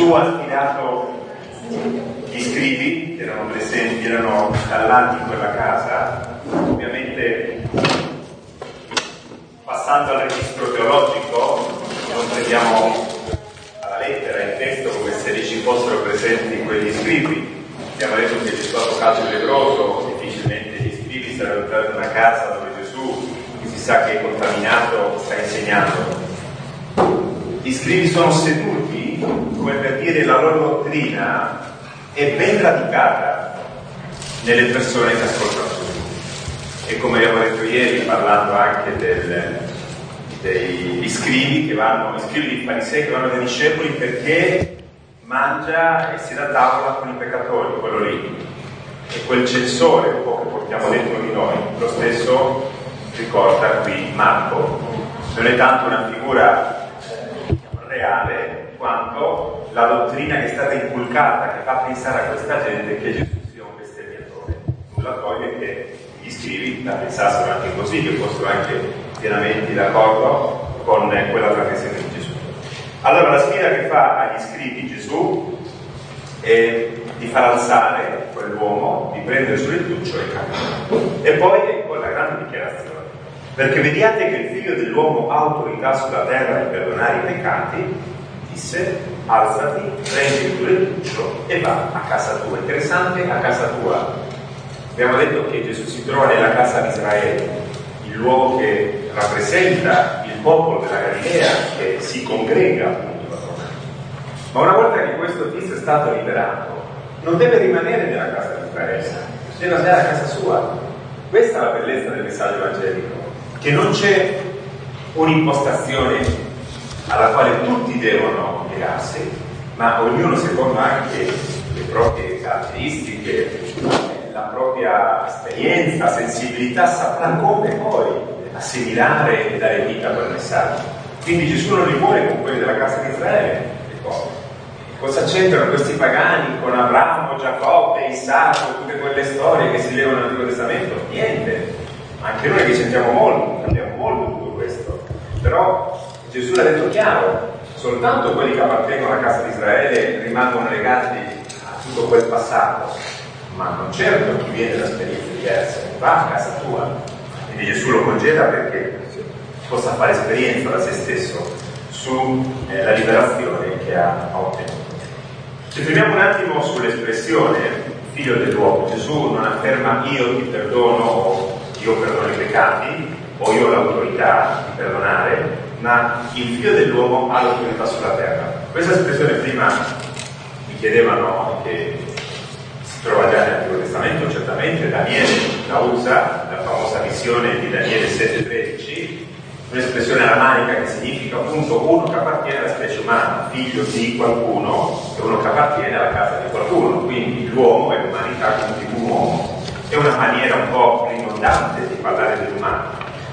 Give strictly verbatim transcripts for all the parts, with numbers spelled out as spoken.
Gesù ha sfidato gli scribi che erano presenti, erano installati in quella casa, ovviamente passando al registro teologico non prendiamo alla lettera il testo come se lì ci fossero presenti quegli scribi. Abbiamo detto che Gesù ha toccato il lebbroso, difficilmente gli scribi sarebbero entrati in una casa dove Gesù, che si sa che è contaminato, sta insegnando. Gli scribi sono seduti, come per dire la loro dottrina è ben radicata nelle persone che ascoltano. E come abbiamo detto ieri, parlando anche del, degli scribi che vanno, gli scribi dei farisei che vanno dai discepoli perché mangia e si da tavola con i peccatori, quello lì. E quel censore un po' che portiamo dentro di noi, lo stesso ricorda qui Marco. Non è tanto una figura reale quanto la dottrina che è stata inculcata, che fa pensare a questa gente che Gesù sia un bestemmiatore. Nulla toglie che gli scribi la pensassero anche così, che fossero anche pienamente d'accordo con quella trasmissione di Gesù. Allora la sfida che fa agli scribi Gesù è di far alzare quell'uomo, di prendere sul lettuccio e camminare. E poi ecco la grande dichiarazione. Perché vediate che il figlio dell'uomo ha autorità sulla terra di perdonare i peccati, disse, alzati, prendi il tuo lettuccio e va a casa tua. Interessante, a casa tua. Abbiamo detto che Gesù si trova nella casa di Israele, il luogo che rappresenta il popolo della Galilea che si congrega appunto a Roma. Ma una volta che questo tizio è stato liberato, non deve rimanere nella casa di Israele, deve andare a casa sua. Questa è la bellezza del messaggio evangelico, che non c'è un'impostazione alla quale tutti devono piegarsi, ma ognuno secondo anche le proprie caratteristiche, la propria esperienza, sensibilità, saprà come poi assimilare e dare vita a quel messaggio. Quindi Gesù non li vuole con quelli della casa di Israele. Ecco. Cosa c'entrano questi pagani con Abramo, Giacobbe, Isacco, tutte quelle storie che si legano nell'Antico Testamento? Niente. Anche noi che sentiamo molto, capiamo molto tutto questo. Però Gesù l'ha detto chiaro, soltanto quelli che appartengono alla casa di Israele rimangono legati a tutto quel passato, ma non certo chi viene da esperienze diverse, va a casa tua. Quindi Gesù lo congeda perché possa fare esperienza da se stesso sulla eh, liberazione che ha ottenuto. Ci fermiamo un attimo sull'espressione figlio dell'uomo. Gesù non afferma io ti perdono o io perdono i peccati o io ho l'autorità di perdonare, ma il figlio dell'uomo ha l'autorità sulla terra. Questa espressione prima mi chiedevano che si trova già nell'Antico Testamento, certamente Daniele la usa, la famosa visione di Daniele sette tredici, un'espressione aramaica che significa appunto uno che appartiene alla specie umana, figlio di qualcuno e uno che appartiene alla casa di qualcuno, quindi l'uomo è l'umanità come un uomo. È una maniera un po' ridondante di parlare dell'umano.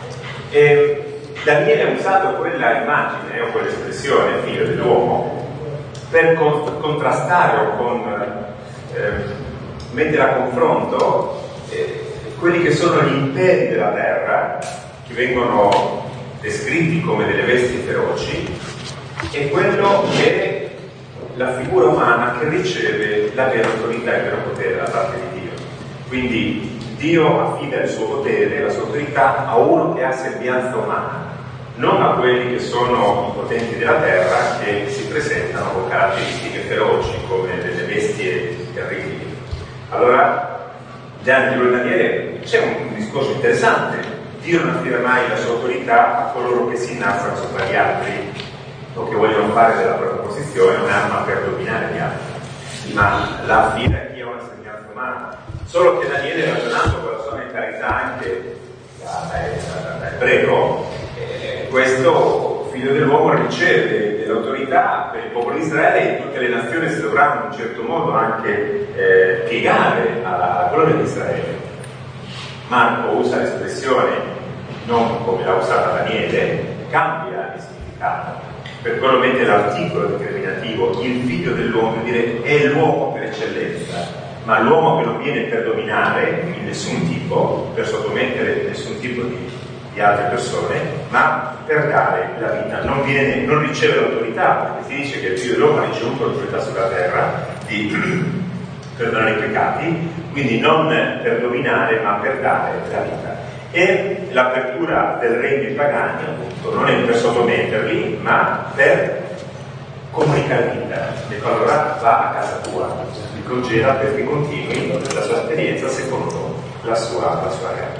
E Daniele ha usato quella immagine o quell'espressione, figlio dell'uomo, per con- contrastare o con, eh, mettere a confronto eh, quelli che sono gli imperi della terra, che vengono descritti come delle bestie feroci, e quello che è la figura umana che riceve la vera autorità e il vero potere da parte di Dio. Quindi Dio affida il suo potere, la sua autorità a uno che ha sembianza umana, non a quelli che sono i potenti della terra che si presentano con caratteristiche feroci come delle bestie terribili. Allora, già nel libro di Daniele c'è un discorso interessante. Dio non affida mai la sua autorità a coloro che si innalzano sopra gli altri o che vogliono fare della propria posizione un'arma per dominare gli altri, ma la affida a chi ha una sembianza umana. Solo che Daniele, ragionando con la sua mentalità anche da, da, da ebreo, eh, questo figlio dell'uomo riceve dell'autorità per il popolo di Israele, e tutte le nazioni si dovranno in un certo modo anche eh, piegare alla, alla gloria di Israele. Marco usa l'espressione non come l'ha usata Daniele, cambia il significato, per quello mette l'articolo determinativo, il figlio dell'uomo, dire è l'uomo per eccellenza, ma l'uomo che non viene per dominare in nessun tipo, per sottomettere nessun tipo di, di altre persone, ma per dare la vita, non, viene, non riceve l'autorità, perché si dice che il figlio dell'uomo ha ricevuto l'autorità sulla terra di perdonare i peccati, quindi non per dominare ma per dare la vita. E l'apertura del regno ai pagani appunto non è per sottometterli ma per comunicare vita. E allora va a casa tua, li congela perché continui la sua esperienza secondo la sua, la sua realtà.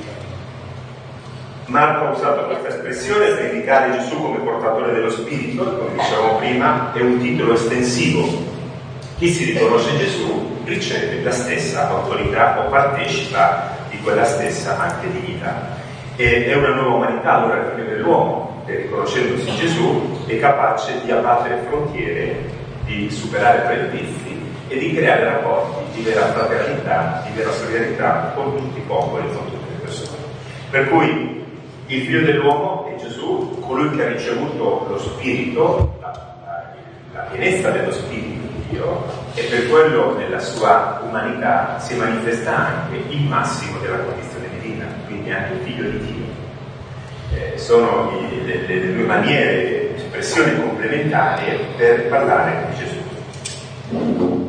Marco ha usato questa espressione per indicare Gesù come portatore dello Spirito, come dicevamo prima, è un titolo estensivo. Chi si riconosce Gesù riceve la stessa autorità o partecipa di quella stessa anche divinità. E è una nuova umanità allora il figlio dell'uomo, che riconoscendosi Gesù è capace di abbattere frontiere, di superare pregiudizi e di creare rapporti di vera fraternità, di vera solidarietà con tutti i popoli, con tutte le persone. Per cui il figlio dell'uomo è Gesù, colui che ha ricevuto lo Spirito, la, la, la pienezza dello Spirito di Dio, e per quello nella sua umanità si manifesta anche il massimo della condizione divina, quindi anche il figlio di Dio. Eh, sono i, le, le due maniere, espressioni complementari per parlare di Gesù.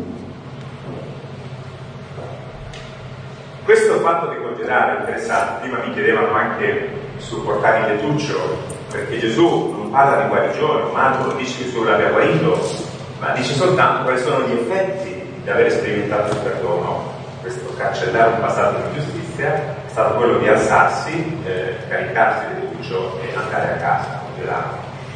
Questo fatto di congelare è interessante. Prima mi chiedevano anche sul portare il lettuccio, perché Gesù non parla di guarigione, Marco non dice che Gesù l'aveva guarito, ma dice soltanto quali sono gli effetti di aver sperimentato il perdono. Questo cancellare un passato di giustizia è stato quello di alzarsi, eh, caricarsi del lettuccio e andare a casa, congelare.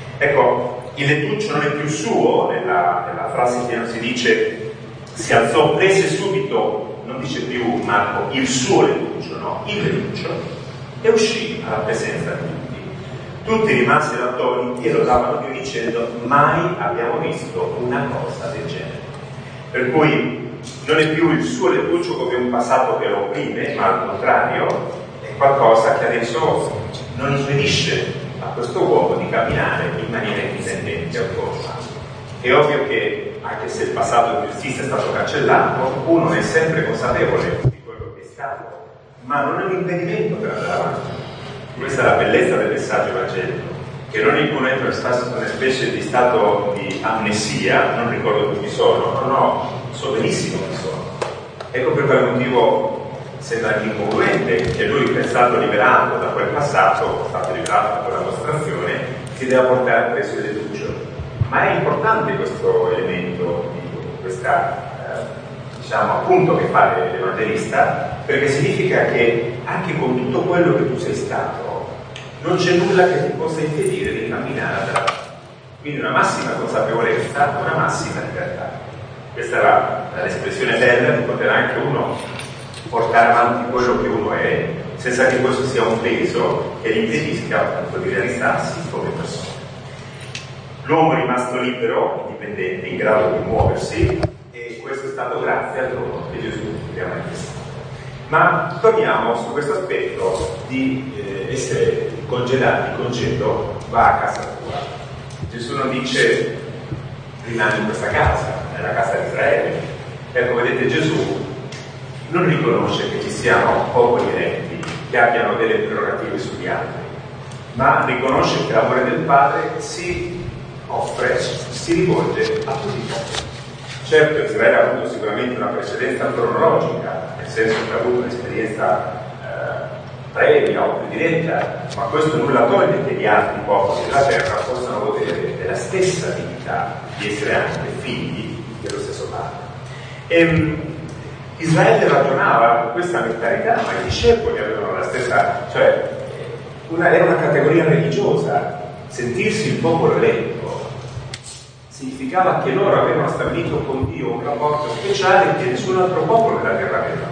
Ecco, il lettuccio non è più suo, nella, nella frase che non si dice si alzò, prese subito, non dice più Marco il suo lettuccio, no, il lettuccio, e uscì alla presenza di tutti. Tutti rimasero attoniti e lodavano Dio dicendo: mai abbiamo visto una cosa del genere. Per cui non è più il suo lettuccio come un passato che lo opprime, ma al contrario è qualcosa che adesso non impedisce a questo uomo di camminare in maniera indipendente e autonoma. È ovvio che anche se il passato di giustizia è stato cancellato, uno è sempre consapevole di quello che è stato, ma non è un impedimento per andare avanti. Questa è la bellezza del messaggio evangelico, che non in un momento è una specie di stato di amnesia, non ricordo più chi sono, no, no, so benissimo chi sono. Ecco per quale motivo sembra incongruente che lui, che è stato liberato da quel passato, è stato liberato da quella mostrazione, si deve portare presso il lettuccio. Ma è importante questo elemento, questa diciamo appunto che fa l'evangelista, perché significa che anche con tutto quello che tu sei stato non c'è nulla che ti possa impedire di camminare avanti. Quindi una massima consapevolezza, una massima libertà. Questa è l'espressione bella di poter anche uno portare avanti quello che uno è, senza che questo sia un peso che gli impedisca appunto di realizzarsi come persona. L'uomo è rimasto libero, indipendente, in grado di muoversi, e questo è stato grazie al dono che Gesù gli ha manifestato. Ma torniamo su questo aspetto di eh, essere congelati, il congedo va a casa tua. Gesù non dice rimani in questa casa, nella casa di Israele. Ecco, vedete, Gesù non riconosce che ci siano popoli eletti che abbiano delle prerogative sugli altri, ma riconosce che l'amore del Padre si offre, si rivolge a tutti i popoli. Certo, Israele ha avuto sicuramente una precedenza cronologica, nel senso che ha avuto un'esperienza eh, previa o più diretta, ma questo nulla toglie che gli altri popoli della terra possano godere della stessa dignità di essere anche figli dello stesso Padre. E, Israele ragionava con questa mentalità, ma i discepoli avevano la stessa, cioè una, era una categoria religiosa. Sentirsi il popolo eletto significava che loro avevano stabilito con Dio un rapporto speciale che nessun altro popolo della terra aveva.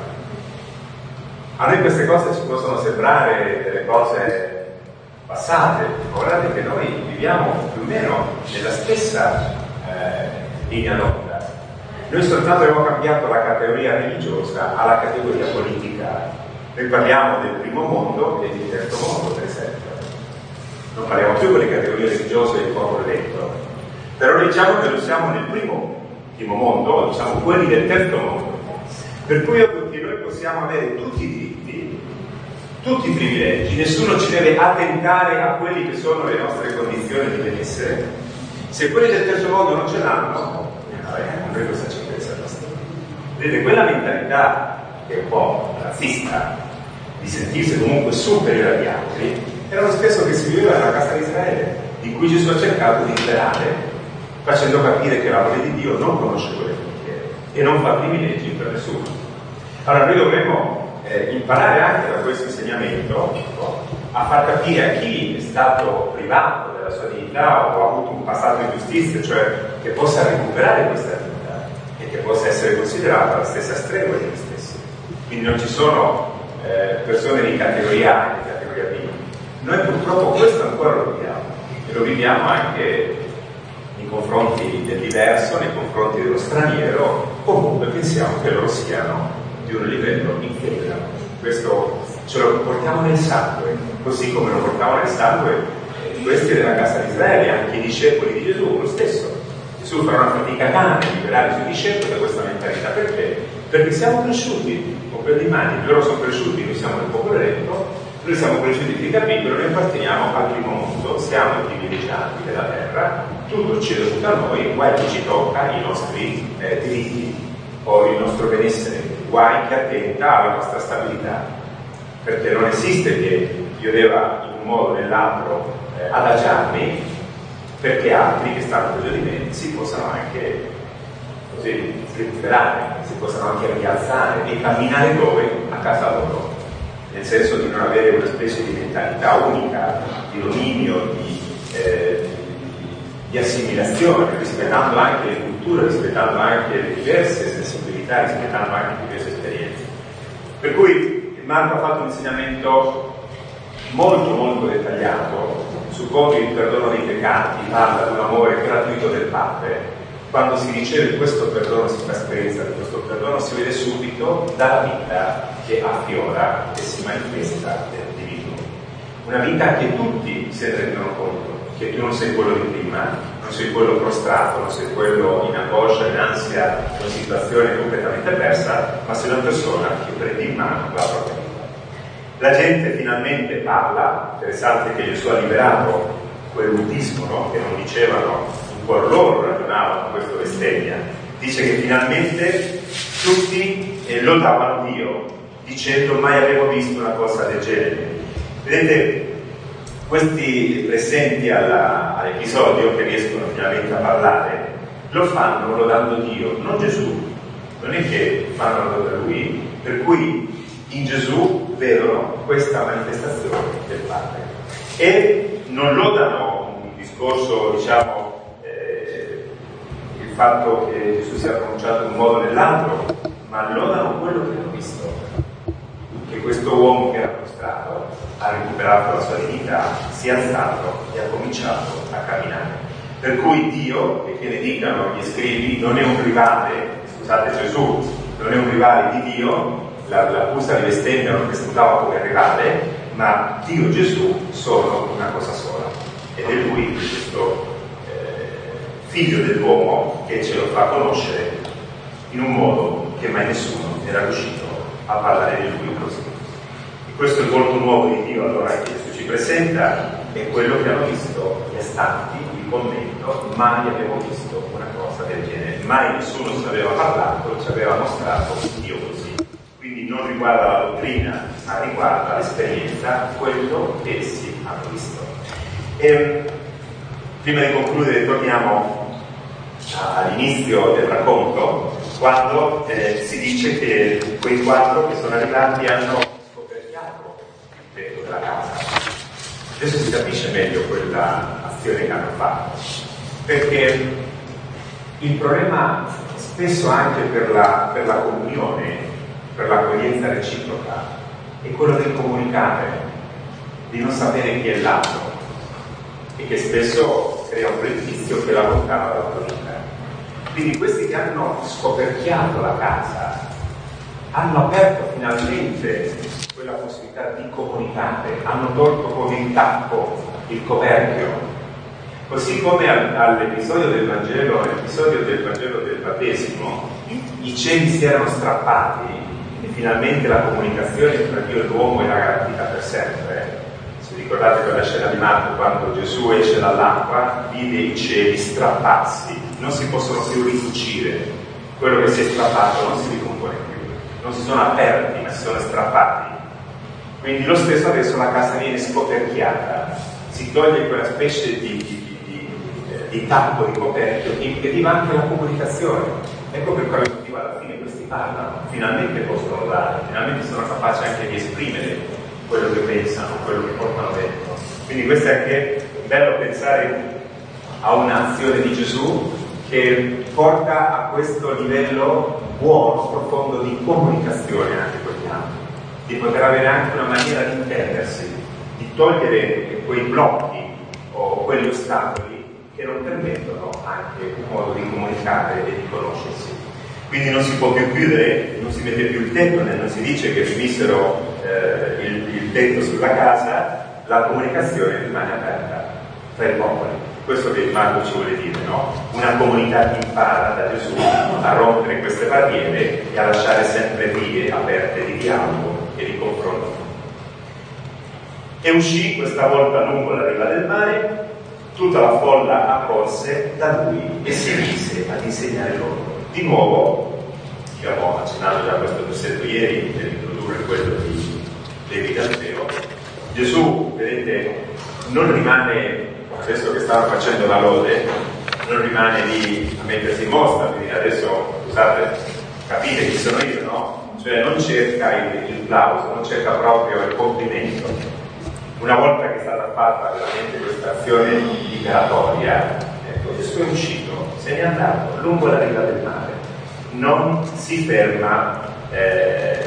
A noi queste cose ci possono sembrare delle cose passate, ma guardate che noi viviamo più o meno nella stessa eh, linea d'onda. Noi soltanto abbiamo cambiato la categoria religiosa alla categoria politica. Noi parliamo del primo mondo e del terzo mondo, per esempio. Non parliamo più delle categorie religiose del popolo eletto, però diciamo che noi siamo nel primo, primo mondo, diciamo quelli del terzo mondo. Per cui che noi possiamo avere tutti i diritti, tutti i privilegi, nessuno ci deve attentare a quelli che sono le nostre condizioni di benessere. Se quelli del terzo mondo non ce l'hanno, vabbè, a noi cosa ci interessa la storia? Vedete, quella mentalità che è un po' razzista, di sentirsi comunque superiore agli altri, era lo stesso che si viveva nella casa di Israele, di cui Gesù ha cercato di liberare, facendo capire che l'amore di Dio non conosce quelle frontiere e non fa privilegi per nessuno. Allora noi dovremmo eh, imparare anche da questo insegnamento a far capire a chi è stato privato della sua dignità o ha avuto un passato di giustizia, cioè che possa recuperare questa dignità e che possa essere considerata la stessa stregua di se stesso. Quindi non ci sono eh, persone di categoria A e di categoria B. Noi purtroppo questo ancora lo viviamo e lo viviamo anche nei confronti del diverso, nei confronti dello straniero, comunque pensiamo che loro siano di un livello inferiore. Questo ce lo portiamo nel sangue, così come lo portiamo nel sangue eh, questi della casa di Israele, anche i discepoli di Gesù, lo stesso. Gesù farà una fatica grande a liberare i suoi discepoli da questa mentalità. Perché? Perché siamo cresciuti con quelle immagini, loro sono cresciuti, noi siamo nel popolo eletto, noi siamo cresciuti di capitolo, noi apparteniamo al primo mondo, siamo i privilegiati della terra, tutto ci è dovuto a noi, guai che ci tocca i nostri eh, diritti o il nostro benessere, guai che attenta alla nostra stabilità, perché non esiste che io debba in un modo o nell'altro eh, adagiarmi perché altri che stanno peggio di me si possano anche così recuperare, si possano anche rialzare e camminare dove? A casa loro, nel senso di non avere una specie di mentalità unica, di dominio, di, eh, di assimilazione, rispettando anche le culture, rispettando anche le diverse sensibilità, rispettando anche le diverse esperienze. Per cui Marco ha fatto un insegnamento molto molto dettagliato su come il perdono dei peccati parla di un amore gratuito del Padre. Quando si riceve questo perdono, si fa esperienza di questo perdono, si vede subito dalla vita che affiora e si manifesta nell'individuo. Una vita che tutti si rendono conto che tu non sei quello di prima, non sei quello prostrato, non sei quello in angoscia, in ansia, in una situazione completamente persa, ma sei una persona che prende in mano la propria vita. La gente finalmente parla, interessante che Gesù ha liberato quel mutismo, no? Che non dicevano, in cuor loro ragionavano questo bestemmia. Dice che finalmente tutti eh, lodavano Dio, dicendo mai avevo visto una cosa del genere. Vedete, questi presenti alla, all'episodio che riescono finalmente a parlare, lo fanno lodando Dio, non Gesù. Non è che fanno lodare Lui, per cui in Gesù vedono questa manifestazione del Padre. E non lodano un discorso, diciamo, eh, il fatto che Gesù sia pronunciato in un modo o nell'altro, ma lodano quello che hanno visto. Che questo uomo che era prostrato ha recuperato la sua dignità, si è alzato e ha cominciato a camminare. Per cui Dio, e che ne dicano gli scribi, non è un rivale, scusate Gesù, non è un rivale di Dio, la, la busta di bestemmia non presentava come rivale, ma Dio e Gesù sono una cosa sola. Ed è Lui, questo eh, figlio dell'uomo, che ce lo fa conoscere in un modo che mai nessuno era riuscito a parlare di Lui così. E questo è il volto nuovo di Dio, allora, che Gesù ci presenta, è quello che hanno visto gli astanti, il commento, mai avevo visto una cosa del genere, mai nessuno ci aveva parlato, ci aveva mostrato Dio così. Quindi non riguarda la dottrina, ma riguarda l'esperienza, quello che essi hanno visto. E, prima di concludere, torniamo all'inizio del racconto, quando eh, si dice che quei quattro che sono arrivati hanno scoperchiato il tetto della casa. Adesso si capisce meglio quella azione che hanno fatto, perché il problema spesso anche per la, per la comunione, per l'accoglienza reciproca, è quello del comunicare, di non sapere chi è l'altro, e che spesso crea un pregiudizio che la lontana dalla vita. Quindi questi che hanno scoperchiato la casa hanno aperto finalmente quella possibilità di comunicare, hanno tolto come il tappo, il coperchio. Così come all'episodio del Vangelo, all'episodio del Vangelo del battesimo, i cieli si erano strappati e finalmente la comunicazione tra Dio e l'uomo era garantita per sempre. Se ricordate quella scena di Marco, quando Gesù esce dall'acqua, vide i cieli strapparsi, non si possono più ricucire, quello che si è strappato non si ricompone più, non si sono aperti, ma si sono strappati. Quindi lo stesso adesso la casa viene scoperchiata, si toglie quella specie di, di, di, di tappo di coperchio che impediva anche la comunicazione. Ecco per quale motivo alla fine questi parlano, finalmente possono dare, finalmente sono capaci anche di esprimere quello che pensano, quello che portano dentro. Quindi questo è anche bello pensare a un'azione di Gesù che porta a questo livello buono, profondo di comunicazione anche con gli altri, di poter avere anche una maniera di intendersi, di togliere quei blocchi o quegli ostacoli che non permettono anche un modo di comunicare e di conoscersi. Quindi non si può più chiudere, non si mette più il tetto, non si dice che finissero eh, il, il tetto sulla casa, la comunicazione rimane aperta tra i popoli. Questo che Marco ci vuole dire, no? Una comunità che impara da Gesù a rompere queste barriere e a lasciare sempre vie aperte di dialogo e di confronto. E uscì questa volta lungo la riva del mare, tutta la folla accorse da lui e si mise ad insegnare loro. Di nuovo, abbiamo accennato già questo versetto ieri per introdurre quello di Levi d'Alfeo, Gesù, vedete, non rimane, adesso che stava facendo la lode, non rimane lì a mettersi in mostra, quindi adesso, scusate, capite chi sono io, no? Cioè non cerca il, il plauso, non cerca proprio il complimento. Una volta che è stata fatta veramente questa azione liberatoria, ecco, Gesù è uscito, se n'è andato lungo la riva del mare, non si ferma eh,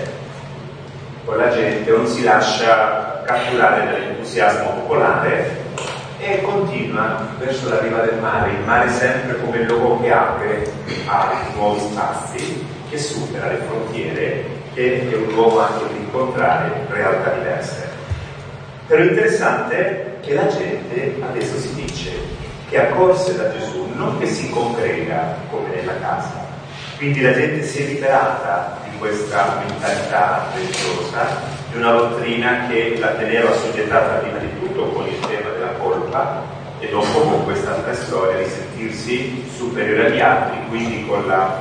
con la gente, non si lascia catturare dall'entusiasmo popolare e continua verso la riva del mare, il mare sempre come il luogo che apre a nuovi spazi, che supera le frontiere, che è un luogo anche di incontrare realtà diverse. Però è interessante che la gente, adesso si dice, che accorse da Gesù, non che si congrega come nella casa. Quindi la gente si è liberata di questa mentalità religiosa, di una dottrina che la teneva assoggettata prima di tutto con il tema della colpa e dopo con questa altra storia di sentirsi superiore agli altri, quindi con la,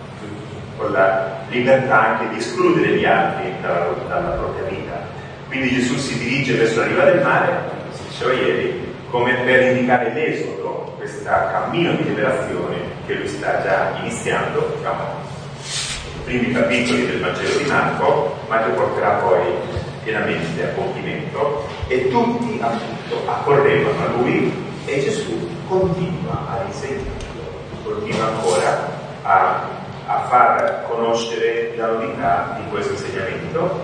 con la libertà anche di escludere gli altri dalla, dalla propria vita. Quindi Gesù si dirige verso la riva del mare, come si diceva ieri, come per indicare l'esodo, questo cammino di liberazione che lui sta già iniziando, diciamo, nei primi capitoli del Vangelo di Marco, ma che porterà poi pienamente a compimento, e tutti appunto accorrevano a lui e Gesù continua ad insegnarlo, continua ancora a, a far conoscere la novità di questo insegnamento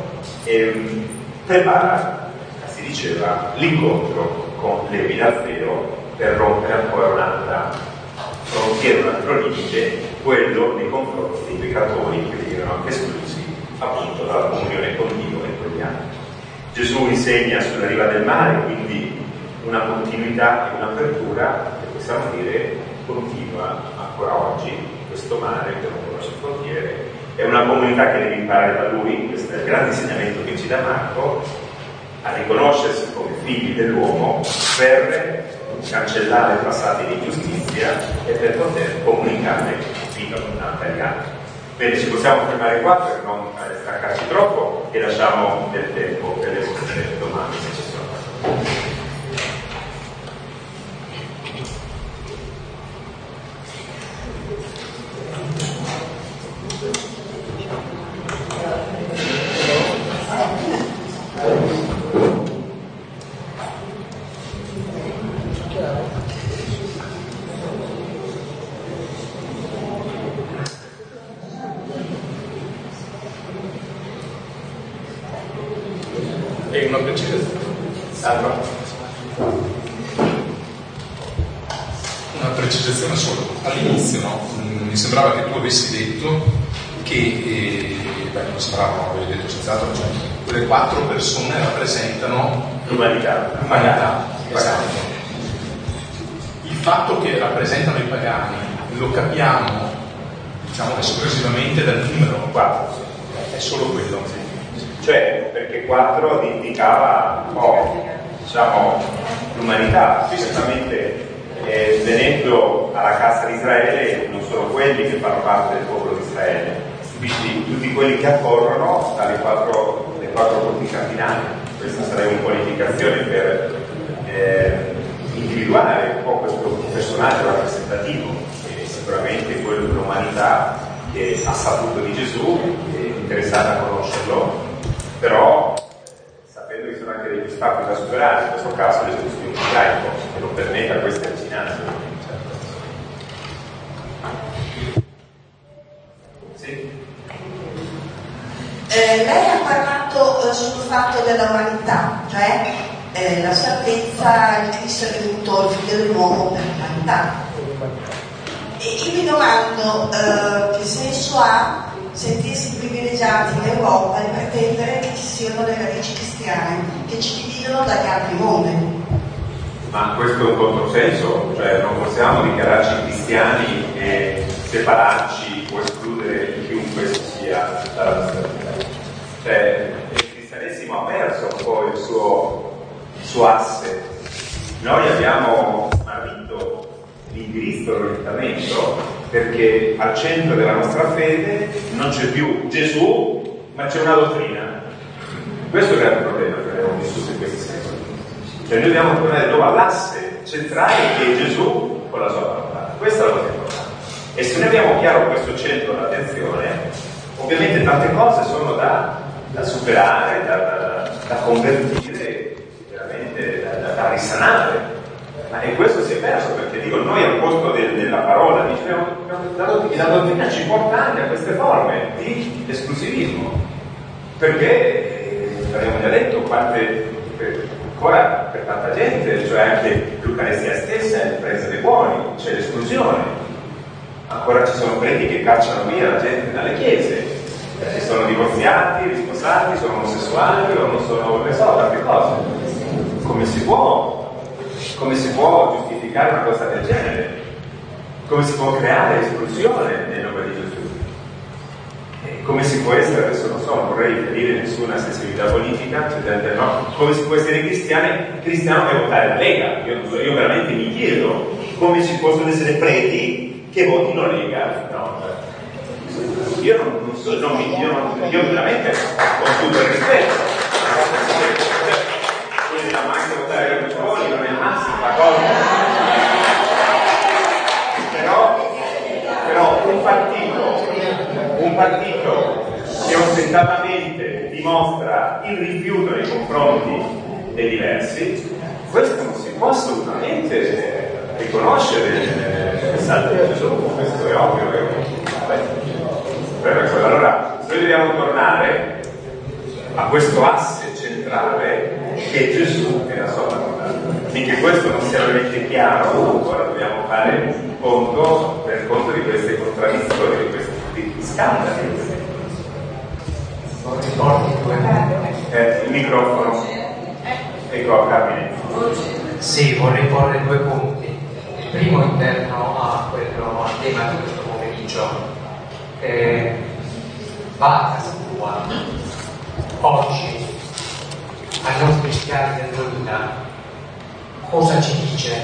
e prepara, si diceva, l'incontro con Levi d'Alfeo per rompere ancora un'altra frontiera, un altro limite, quello nei confronti dei peccatori che venivano anche esclusi appunto dalla comunione con Dio e con gli altri. Gesù insegna sulla riva del mare, quindi una continuità e un'apertura che possiamo dire continua ancora oggi, questo mare che non conosce frontiere. È una comunità che deve imparare da lui, questo è il grande insegnamento che ci dà Marco, a riconoscersi come figli dell'uomo per cancellare passati di giustizia e per poter comunicare vita abbondante agli altri. Bene, ci possiamo fermare qua per non staccarci troppo e lasciamo del tempo per le vostre domande se ci sono. E una precisazione. Allora. Una precisazione solo. All'inizio, no? Mi sembrava che tu avessi detto che, eh, beh, non sembrava, no, avevi detto senz'altro, cioè, quelle quattro persone rappresentano l'umanità. L'umanità, i pagani. Il fatto che rappresentano i pagani lo capiamo, diciamo, esclusivamente dal numero quattro. solo quello. Cioè, perché quattro indicava un po', diciamo, l'umanità. Qui certamente eh, venendo alla casa di Israele non sono quelli che fanno parte del popolo di Israele, quindi tutti quelli che accorrono dalle quattro, le quattro punti cardinali. Questa sarebbe un'unificazione per eh, individuare un po' questo personaggio rappresentativo, e sicuramente quello dell'umanità che ha saputo di Gesù, è interessata a conoscerlo, però sapendo che ci sono anche degli ostacoli da superare, in questo caso l'Esodus mosaico, che non permetta queste vicinanze. Sì. Eh, lei ha parlato eh, sul fatto dell'umanità, cioè eh, la salvezza, il Cristo è venuto, il figlio dell'uomo per l'umanità. E io mi domando eh, che senso ha sentirsi privilegiati in Europa e pretendere che ci siano le radici cristiane che ci dividono dagli altri mondi. Ma questo è un controsenso, cioè non possiamo dichiararci cristiani e separarci o escludere chiunque sia dalla nostra vita. Cioè il cristianesimo ha perso un po' il suo, il suo asse. Noi abbiamo smarrito l'indirizzo, l'orientamento, perché al centro della nostra fede non c'è più Gesù, ma c'è una dottrina. Questo è il grande problema che abbiamo vissuto in questi secoli. Cioè noi dobbiamo tornare dove all'asse centrale che è Gesù con la sua parola. Questa è la cosa importante. E se noi abbiamo chiaro questo centro d'attenzione, ovviamente tante cose sono da, da superare, da, da, da convertire, veramente da, da, da risanare. Ma e questo si è perso, perché dico, noi al posto del, della parola diciamo, la dottrina ci porta anche a queste forme di esclusivismo, perché eh, abbiamo già detto quante per, ancora per tanta gente, cioè anche l'Eucaristia stessa è presa dei buoni, c'è l'esclusione, ancora ci sono preti che cacciano via la gente dalle chiese, eh, sono divorziati, risposati, sono omosessuali o non sono, ne so, tante cose. Come si può? Come si può giustificare una cosa del genere? Come si può creare esclusione nel nome di Gesù? E come si può essere, adesso non so, non vorrei ferire nessuna sensibilità politica, cioè, no? Come si può essere cristiani, cristiano che votare la Lega? Io, io veramente mi chiedo come ci possono essere preti che votino Lega? No. Io non, non so, non mi, io, non, io veramente ho tutto il rispetto. Quindi la macchina votare i Berlusconi non è il massimo la cosa, però, però un partito un partito che ostentatamente dimostra il rifiuto nei confronti dei diversi, questo non si può assolutamente riconoscere nel messaggio di Gesù, questo è ovvio. Vabbè. Allora noi dobbiamo tornare a questo asse centrale che Gesù è la sua parola. Finché questo non sia veramente chiaro, ancora dobbiamo fare conto per conto di queste contraddizioni, di questi scandali. Eh, il microfono. Ecco, Carmine. Sì, vorrei porre due punti. Il primo interno a quello, al tema di questo pomeriggio. Eh, va a casa tua oggi ai non cristiani del duemila cosa ci dice?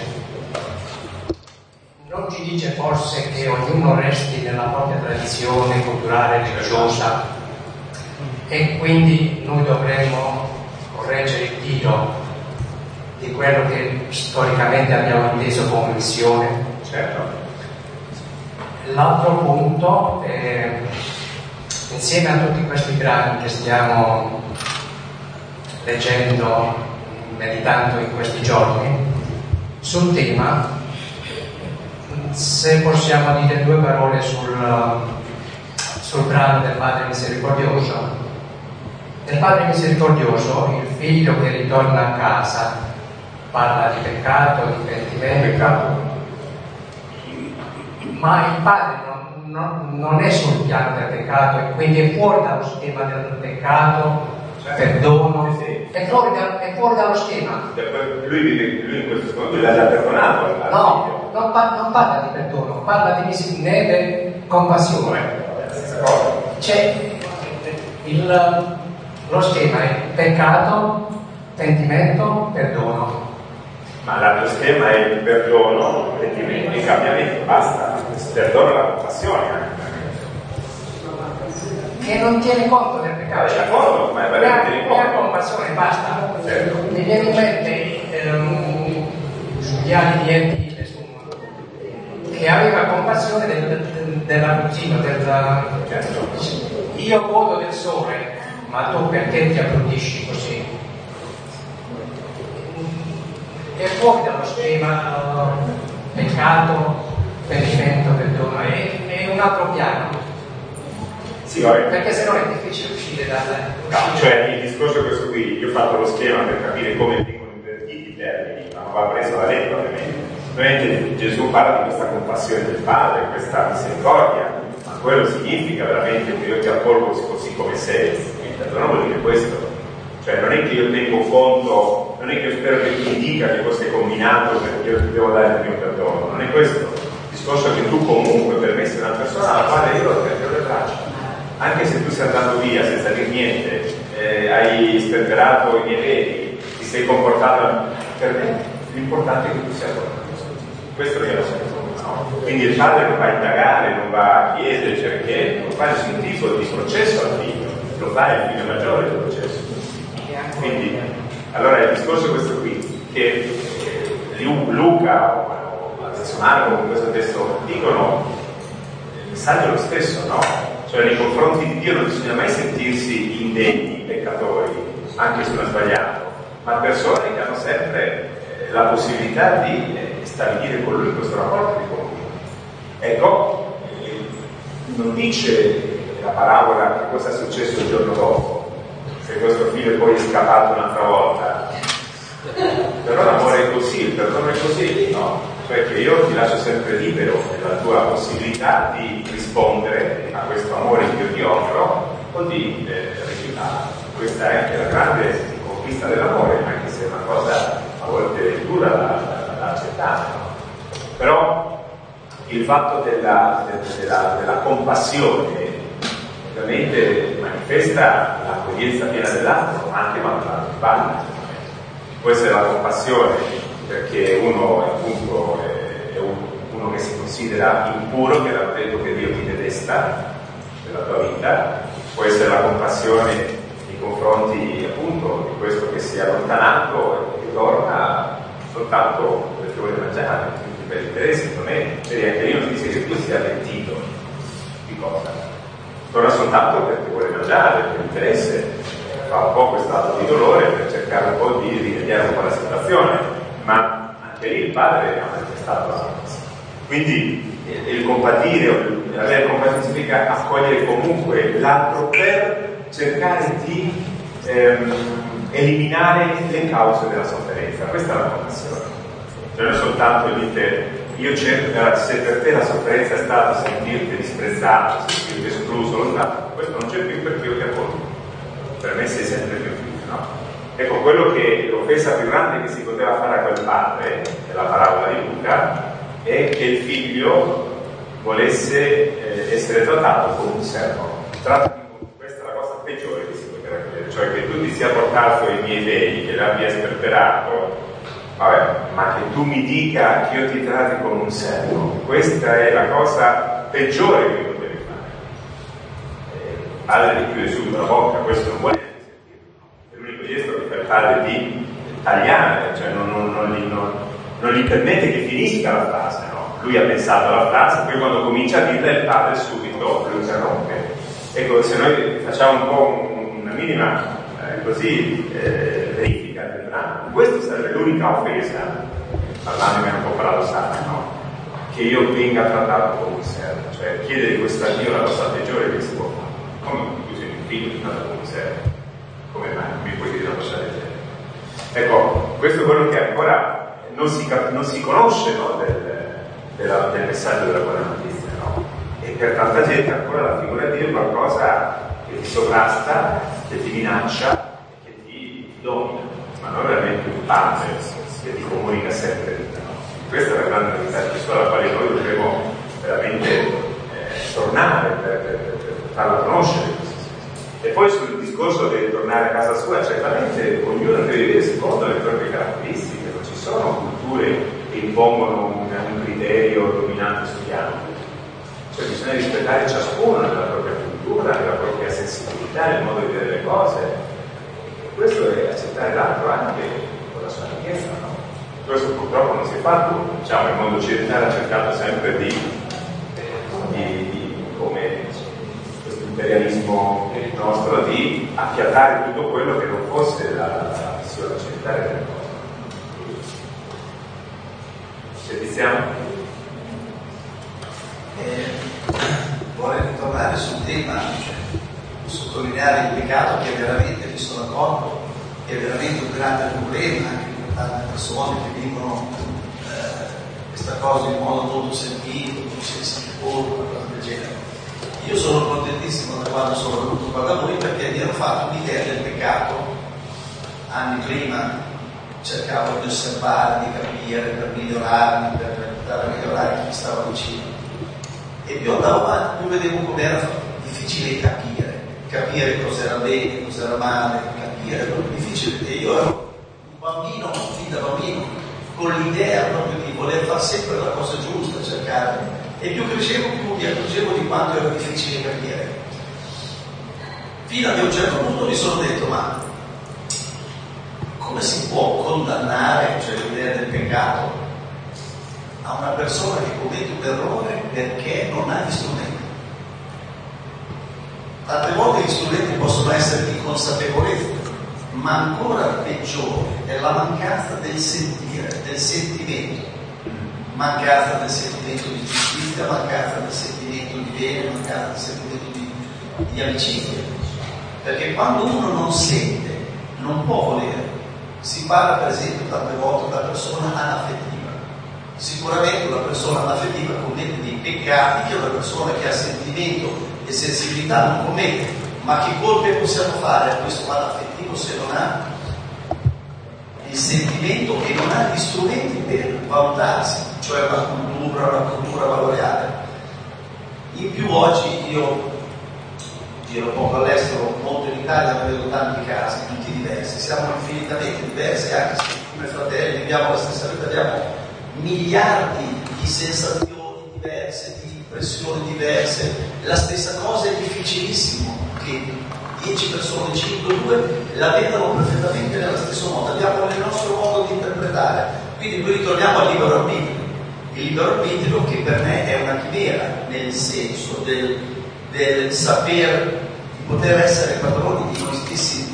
Non ci dice forse che ognuno resti nella propria tradizione culturale religiosa e quindi noi dovremmo correggere il tiro di quello che storicamente abbiamo inteso come missione? Certo. L'altro punto è, insieme a tutti questi brani che stiamo leggendo, meditando in questi giorni, sul tema, se possiamo dire due parole sul, sul brano del Padre Misericordioso. Nel Padre Misericordioso il figlio che ritorna a casa parla di peccato, di pentimento, ma il padre non, non, non è sul piano del peccato e quindi è fuori dallo schema del peccato, perdono, sì. è, fuori da, è fuori dallo schema. Lui, lui in questo modo l'ha già perdonato. No, non, par- non parla di perdono, parla di misericorde, compassione. Cioè, Il, lo schema è peccato, pentimento, perdono. Ma l'altro schema è il perdono, pentimento e cambiamento, basta. Perdono la compassione anche. Che non tiene conto del peccato. È d'accordo, ma è veramente la, di conto. la compassione basta. Certo. Mi viene in mente ehm, Giuliani di Entile che aveva compassione del, del, dell'abruzzino, del, Certo. io godo del sole, ma tu perché ti abbruttisci così? È fuori dallo schema uh, peccato, pentimento, perdono, è, è un altro piano. Sì, vabbè. Perché se no è difficile uscire dal... No, cioè il discorso è questo qui, io ho fatto lo schema per capire come vengono invertiti i termini, ma non va preso la lettera ovviamente. Ovviamente Gesù parla di questa compassione del Padre, questa misericordia, ma quello significa veramente che io ti accolgo così come sei. Il perdono vuol dire questo. Cioè non è che io tengo conto, non è che io spero che tu mi dica che cosa hai combinato perché io ti devo dare il mio perdono, non è questo. Il discorso è che tu comunque per me sei una persona alla quale io ti apro le braccia. Anche se tu sei andato via senza dire niente, eh, hai sperperato i miei beni, ti sei comportato per me, l'importante è che tu sia tornato. Questo io lo so, no? Quindi il padre non va a indagare, non va a chiedere perché, non fa nessun tipo di processo al figlio, lo fa il figlio maggiore del processo. Quindi, allora il discorso è questo qui, che eh, Luca o adesso Marco con questo testo dicono il messaggio è lo stesso, no? Cioè nei confronti di Dio non bisogna mai sentirsi indegni, peccatori, anche se uno è sbagliato, ma persone che hanno sempre eh, la possibilità di eh, stabilire con lui questo rapporto di comunione. Ecco, eh, non dice la parabola che cosa è successo il giorno dopo, se questo figlio poi è scappato un'altra volta. Però l'amore è così, il perdono è così, no? Cioè che io ti lascio sempre libero nella tua possibilità di rispondere a questo amore che io ti offro o di eh, rifiutarlo. Questa è anche la grande conquista dell'amore, anche se è una cosa a volte dura da, da, da accettare, no? Però il fatto della, della, della compassione ovviamente manifesta l'accoglienza piena dell'altro, anche quando l'altro sbaglia. Può essere la compassione perché uno appunto è uno che si considera impuro, che l'ha detto che Dio ti detesta nella tua vita, può essere la compassione nei confronti appunto di questo che si è allontanato e che torna soltanto perché vuole mangiare, quindi per interesse, non è, vedi anche lì non dice che tu sia pentito di cosa, torna soltanto perché vuole mangiare, per interesse, fa un po' questo atto di dolore per cercare un po' di rimediare un po' la situazione, ma anche lì il padre ha manifestato la compassione. Quindi il compatire, avere compassione significa accogliere comunque l'altro per cercare di ehm, eliminare le cause della sofferenza. Questa è la compassione. Cioè non è soltanto dire io cerco, se per te la sofferenza è stata sentirti disprezzato, sentirti escluso, lontano, questo non c'è più perché io ti accolgo. Per me sei sempre più figlio, no? Ecco, quello che l'offesa più grande che si poteva fare a quel padre, nella parabola di Luca, è che il figlio volesse eh, essere trattato come un servo. Trattati come, questa è la cosa peggiore che si poteva vedere, cioè che tu ti sia portato i miei beni, che l'abbia sperperato, vabbè, ma che tu mi dica che io ti tratti come un servo, questa è la cosa peggiore che io potevi fare. Eh, il padre ti chiude subito la bocca, questo non vuole sentirlo. È l'unico gesto che fa il padre di tagliare, cioè non, non, non, gli, non, non gli permette che finisca la frase, no? Lui ha pensato alla frase, poi quando comincia a dirla il padre subito lo interrompe. Ecco, se noi facciamo un po' un, una minima eh, così eh, verifica del brano, questa sarebbe l'unica offesa, parlandomi un po' paradossale, no? Che io venga trattato come un servo, cioè chiedere questo a Dio la cosa peggiore che si può fare. Come tu sei un figlio trattato come un servo? Come mai mi puoi dire una cosa del genere? Ecco, questo è quello che ancora non si, non si conosce, no? del, della, del messaggio della buona notizia, no? E per tanta gente ancora la figura di Dio è qualcosa che ti sovrasta, che ti minaccia, che ti domina, ma non è veramente un padre che ti comunica sempre vita, no? Questa è la grande novità di Gesù alla quale noi dovremo veramente eh, tornare per, per, per, per farla conoscere. E poi sul discorso del tornare a casa sua, certamente ognuno deve vivere secondo le proprie caratteristiche, non ci sono culture che impongono un, un criterio dominante sugli altri, cioè bisogna rispettare ciascuno nella propria cultura, nella propria sensibilità, nel modo di vedere le cose, e questo è accettare l'altro anche con la sua richiesta, no? Questo purtroppo non si è fatto, diciamo, il mondo occidentale ha cercato sempre di, di, di come questo imperialismo nostro, di appiattare tutto quello che non fosse la, la visione occidentale delle cose. Ci diciamo? Eh, vorrei ritornare sul tema, cioè, sottolineare il peccato che veramente, mi sono accorto, che è veramente un grande problema anche per tante persone che vivono eh, questa cosa in modo molto sentito, molto sensibile, qualcosa del genere. Io sono contentissimo da quando sono venuto qua da voi, perché mi ero fatto un'idea del peccato anni prima, cercavo di osservare, di capire, per migliorarmi, per aiutare a migliorare chi stava vicino. E più andavo avanti, più vedevo come era difficile capire, capire cos'era bene, cos'era male, capire, era proprio difficile. E io ero un bambino, fin da bambino, con l'idea proprio di voler fare sempre la cosa giusta, cercare. E più crescevo, più mi accorgevo di quanto era difficile capire. Fino ad un certo punto mi sono detto, ma come si può condannare, cioè l'idea del peccato, a una persona che commette un errore perché non ha gli strumenti? Tante volte gli strumenti possono essere di consapevolezza, ma ancora peggiore è la mancanza del sentire, del sentimento. Mancanza del sentimento di giustizia, mancanza del sentimento di bene, mancanza del sentimento di, di amicizia. Perché quando uno non sente, non può volere. Si parla per esempio tante volte da persona anaffettiva. Sicuramente una persona anaffettiva commette dei peccati che una persona che ha sentimento e sensibilità non commette. Ma che colpe possiamo fare a questo anaffettivo se non ha il sentimento e non ha gli strumenti per valutarsi, cioè una cultura, una cultura valoriale? In più oggi io giro poco all'estero, molto in Italia, ma vedo tanti casi, tutti diversi, siamo infinitamente diversi, anche se come fratelli viviamo la stessa vita, abbiamo miliardi di sensazioni diverse, di impressioni diverse, la stessa cosa è difficilissimo che dieci persone, cinque, due la vedano perfettamente nello stesso modo, abbiamo il nostro modo di interpretare, quindi noi ritorniamo al libero arbitrio, il libero arbitrio che per me è una chimera, nel senso del, del saper di poter essere padroni di noi stessi.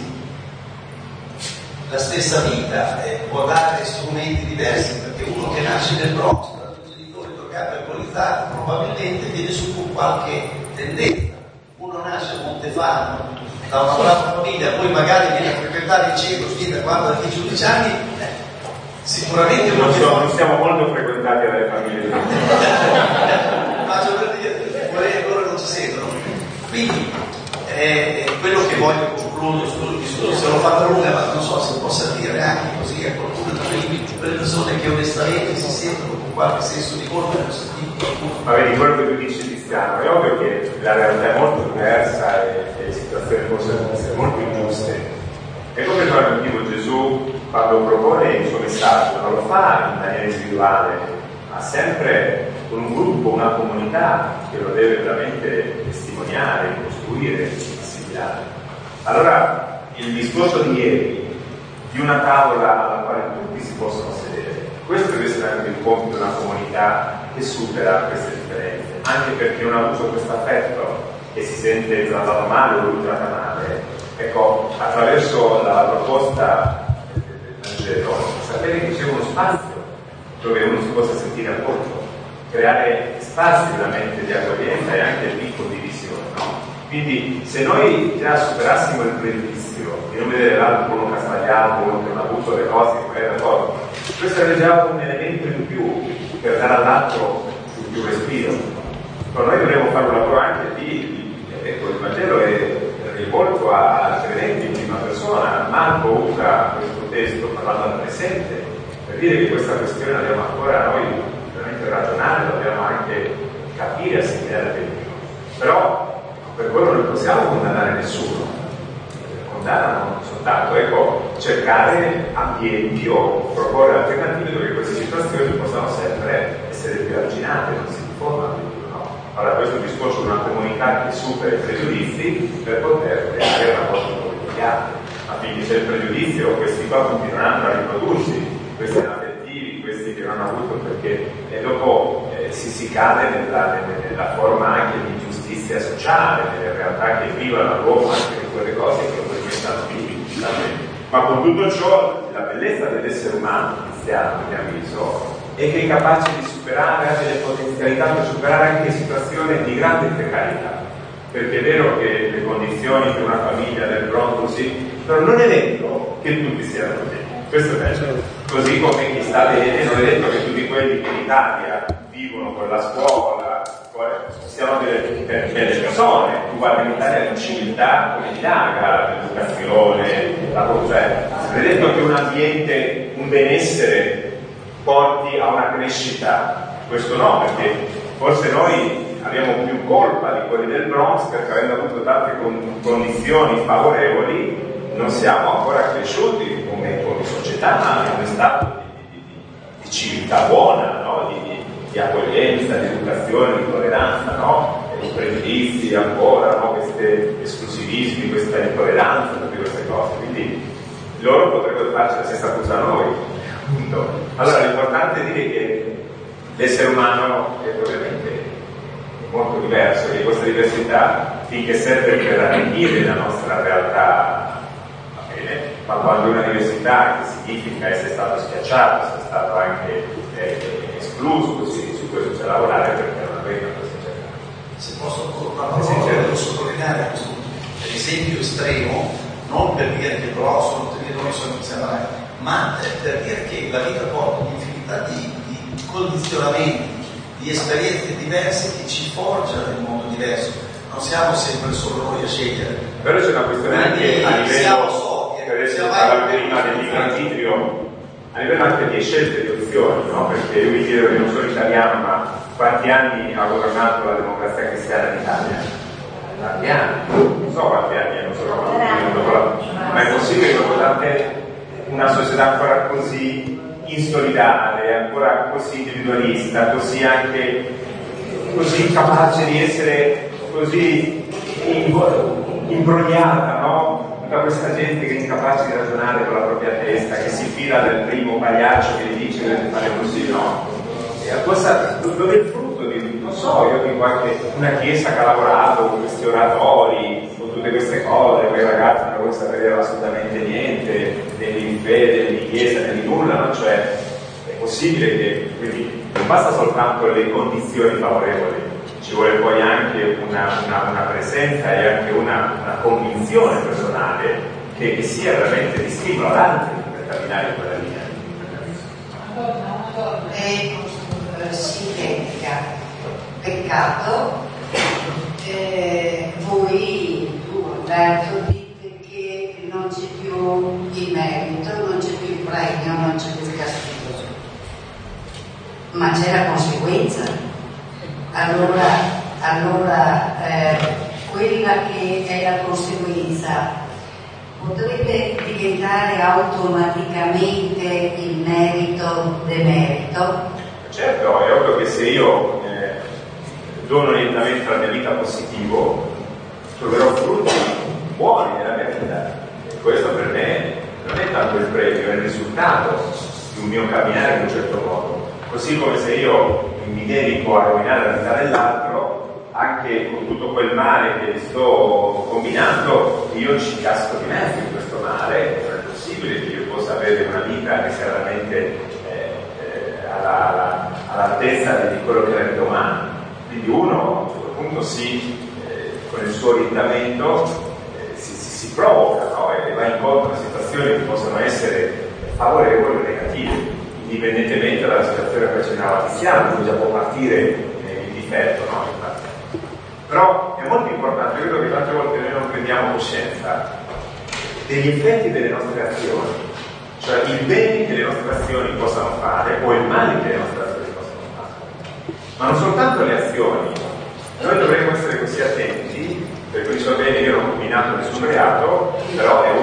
La stessa vita eh, può dare strumenti diversi, perché uno che nasce nel Bronx da due genitori drogati e alcolizzati probabilmente viene su con qualche tendenza. Uno nasce a Montefano da una brava famiglia, poi magari viene a frequentare il centro fin da quando ha dieci undici anni, eh, sicuramente non, so, non siamo molto frequentati dalle famiglie. Ma cioè per dire, vorrei loro non ci sentono. Quindi eh, quello che voglio concludere, scusi se l'ho fatta lunga, ma non so se possa dire anche così a qualcuno per le persone che onestamente si sentono con qualche senso di colpa, non si dicono. Ma vedi, quello che tu dici di Stiano, è ovvio che la realtà è molto diversa e, e le situazioni possono essere molto ingiuste. Ecco per quale motivo Gesù, quando propone il suo messaggio, non lo fa in maniera individuale, ma sempre con un gruppo, una comunità che lo deve veramente testimoniare, costruire, assimilare. Allora, il discorso di ieri, di una tavola alla quale tutti si possono sedere, questo deve essere anche il compito di una comunità che supera queste differenze, anche perché non ha avuto questo affetto e si sente trattato male o lui tratta male. Ecco, attraverso la proposta del Vangelo, sapere che c'è uno spazio dove uno si possa sentire accolto, creare spazi veramente di accoglienza e anche di condivisione, no? Quindi se noi già superassimo il pregiudizio di non vedere l'altro uno che ha sbagliato, uno che non ha avuto le cose che magari d'accordo, questo sarebbe già un elemento in più per dare all'altro più, più respiro. Però noi dovremmo fare un lavoro anche di, di ecco, il Vangelo è rivolto al credente in prima persona. Marco usa questo testo parlando al presente per dire che questa questione la dobbiamo ancora noi veramente ragionare, la dobbiamo anche capire e assimilare bene. Però per quello non possiamo condannare nessuno, condannano soltanto, ecco, cercare ambienti o proporre alternative dove queste situazioni possano sempre essere più arginate, non si diffondano di più, no? Allora questo discorso di una comunità che supera i pregiudizi per poter creare rapporti con gli altri, ma quindi se il pregiudizio questi qua continueranno a riprodursi, questi inaffettivi, questi che non hanno avuto, perché e dopo eh, si, si cade nella, nella forma anche di giustizia sociale, nelle realtà che vivono all'uomo anche di quelle cose che lo permettono vivi, ma con tutto ciò la bellezza dell'essere umano cristiano, a mio avviso, è che è capace di superare, ha delle potenzialità per superare anche situazioni di grande precarietà, perché è vero che le condizioni per una famiglia del Bronx così, però non è detto che tutti siano così, questo è vero. Così come chi sta bene, non è detto che tutti quelli che in Italia vivono con la scuola siano delle, delle persone. Tu guardi in Italia la civiltà come dilaga, l'educazione, la cultura. Non è detto che un ambiente, un benessere porti a una crescita, questo no, perché forse noi abbiamo più colpa di quelli del Bronx perché avendo avuto tante con, condizioni favorevoli non siamo ancora cresciuti come, come società, come stato di, di, di civiltà buona, no? di, di, di accoglienza, di educazione, di tolleranza, no? E i pregiudizi ancora, no? Questi esclusivismi, questa intolleranza, tutte queste cose. Quindi loro potrebbero farci la stessa cosa a noi. Appunto. Allora l'importante è dire che l'essere umano è ovviamente molto diverso, che questa diversità finché serve per arricchire la nostra realtà va bene, ma quando una diversità che significa essere stato schiacciato, essere stato anche eh, escluso, così su questo c'è lavorare perché non aveva questa certezza. Se posso una parola devo sottolineare questo esempio estremo, non per dire che però sono tutti noi sono insieme, ma per dire che la vita porta un'infinità di, di condizionamenti, di esperienze diverse che ci forgiano in un mondo diverso. Non siamo sempre solo noi a scegliere. Però c'è una questione anche a livello, so, per adesso parlavo prima dell'ignorantitrio, a livello anche di scelte di opzioni, no? Perché io mi chiedo, io non sono italiano, ma quanti anni ha governato la democrazia cristiana in Italia? Tanti anni, non so quanti anni, non so quanti anni, ma è possibile che dopo tante una società ancora così insolidale, ancora così individualista, così anche così capace di essere così imbrogliata, no? Tutta questa gente che è incapace di ragionare con la propria testa, che si fida del primo pagliaccio che gli dice che deve fare così, no? E cosa, dove è il frutto di, non so, io di qualche, una chiesa che ha lavorato con questi oratori, con tutte queste cose, quei ragazzi non vogliono sapere assolutamente niente, né di fede, né di chiesa, né di nulla, no? Cioè, è possibile che, quindi, non basta soltanto le condizioni favorevoli, ci vuole poi anche una, una, una presenza e anche una, una convinzione personale che, che sia veramente di stimolo ad altri per camminare in quella linea. È sintetica. Peccato. Eh, voi, tu Alberto, dite che non c'è più il merito, non c'è più il premio, non c'è più il castigo. Ma c'è la conseguenza. Allora, allora eh, quella che è la conseguenza potrebbe diventare automaticamente il merito demerito? Certo, è ovvio che se io eh, do un orientamento alla mia vita positivo, troverò frutti buoni nella mia vita. E questo per me non è tanto il premio, è il risultato di un mio camminare in un certo modo. Così come se io mi dedico a rovinare la vita dell'altro, anche con tutto quel male che sto combinando, io ci casco di mezzo in questo male. Non è possibile che io possa avere una vita che sia veramente eh, eh, alla, alla, all'altezza di quello che è la vita umana. Quindi uno a un certo punto si, eh, con il suo orientamento eh, si, si, si provoca, no? E va incontro a situazioni che possono essere favorevoli o negative, indipendentemente dalla situazione che accennava Tiziano, dove già può partire eh, il difetto, no? Però è molto importante, credo che tante volte noi non prendiamo coscienza degli effetti delle nostre azioni, cioè il bene che le nostre azioni possano fare o il male che le nostre azioni possano fare. Ma non soltanto le azioni, noi dovremmo essere così attenti, per cui so bene, io non ho combinato nessun reato, però è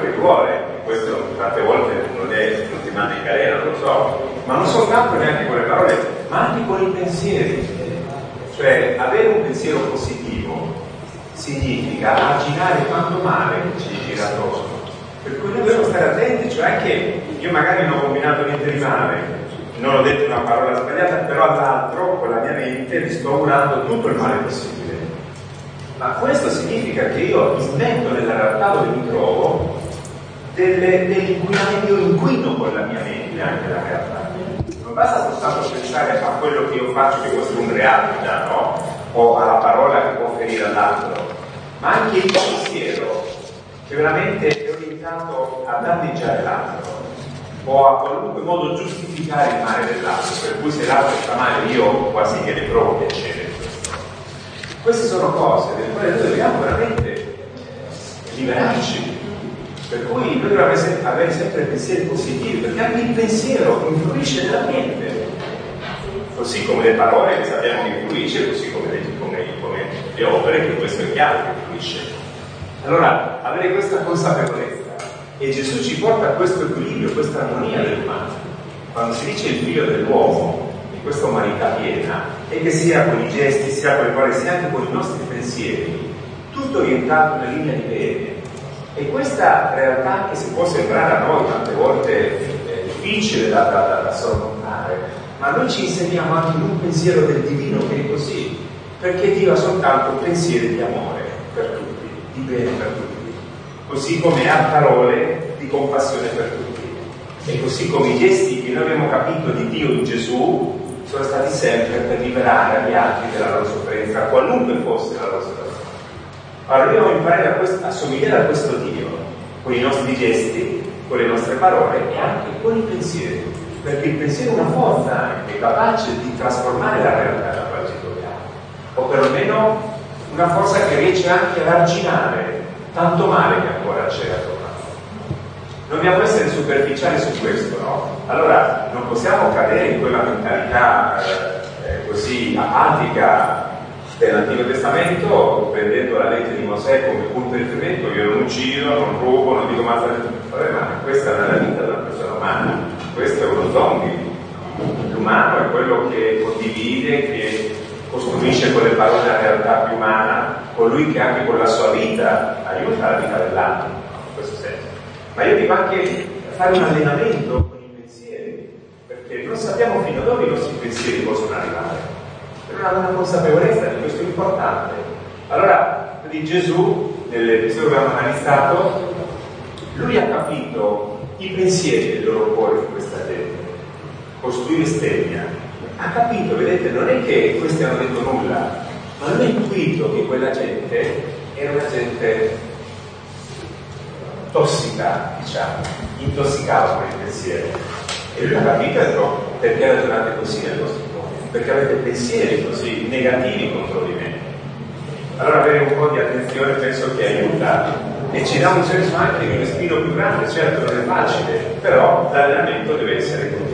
che vuole, e questo tante volte non, è, non ti manda in galera, non lo so, ma non soltanto neanche con le parole, ma anche con i pensieri. Cioè, avere un pensiero positivo significa arginare quanto male ci gira attorno. Per cui noi dobbiamo stare attenti, cioè anche io magari non ho combinato niente di male, non ho detto una parola sbagliata, però all'altro con la mia mente mi sto augurando tutto il male possibile. Ma questo significa che io invento nella realtà dove mi trovo delle, dell'inquinamento, io inquino con la mia mente anche la realtà. Non basta soltanto pensare a quello che io faccio che può essere un reato già, no? O alla parola che può ferire all'altro, ma anche il pensiero che veramente è orientato a danneggiare l'altro o a qualunque modo giustificare il male dell'altro, per cui se l'altro sta male io quasi che ne provo piacere. Queste sono cose delle quali noi dobbiamo veramente liberarci, per cui noi dobbiamo avere sempre pensieri positivi, perché anche il pensiero influisce nella mente, così come le parole che sappiamo che influisce, così come le, come, come le opere, che questo è chiaro che influisce. Allora, avere questa consapevolezza, e Gesù ci porta a questo equilibrio, questa armonia dell'umano. Quando si dice il figlio dell'uomo, di questa umanità piena, e che sia con i gesti, sia con le parole, sia anche con i nostri pensieri, tutto orientato in una linea di bene. E questa realtà, che si può sembrare a noi tante volte eh, difficile da, da, da sormontare, ma noi ci insegniamo anche in un pensiero del divino che è così, perché Dio ha soltanto pensieri di amore per tutti, di bene per tutti, così come ha parole di compassione per tutti, e così come i gesti che noi abbiamo capito di Dio in Gesù sono stati sempre per liberare gli altri della loro sofferenza, qualunque fosse la loro situazione. Allora dobbiamo imparare a, questo, a somigliare a questo Dio con i nostri gesti, con le nostre parole e anche con i pensieri, perché il pensiero è una forza anche capace di trasformare la realtà nella quale ci troviamo, o perlomeno una forza che riesce anche ad arginare tanto male che ancora c'è attorno. Dobbiamo essere superficiali su questo, no? Allora non possiamo cadere in quella mentalità eh, così apatica dell'Antico Testamento, prendendo la legge di Mosè come punto di riferimento. Io non uccido, non rubo, non dico ma questa non è la vita della persona umana, questo è uno zombie. L'umano è quello che condivide, che costruisce con le parole la realtà più umana, colui che anche con la sua vita aiuta la vita dell'altro, in questo senso. Ma io dico anche fare un allenamento con i pensieri, perché non sappiamo fino a dove i nostri pensieri possono arrivare. Per una consapevolezza di questo è importante. Allora, di Gesù, nell'episodio che abbiamo analizzato, lui ha capito i pensieri del loro cuore di questa gente, costruire stemmia. Ha capito, vedete, non è che questi hanno detto nulla, ma hanno intuito che quella gente era una gente tossica, diciamo, intossicava con il pensiero. E lui ha capito e ha detto, perché ragionate così nel vostro cuore? Perché avete pensieri così negativi contro di me. Allora avere un po' di attenzione penso che aiuta e ci dà un senso anche di un respiro più grande. Certo non è facile, però l'allenamento deve essere così.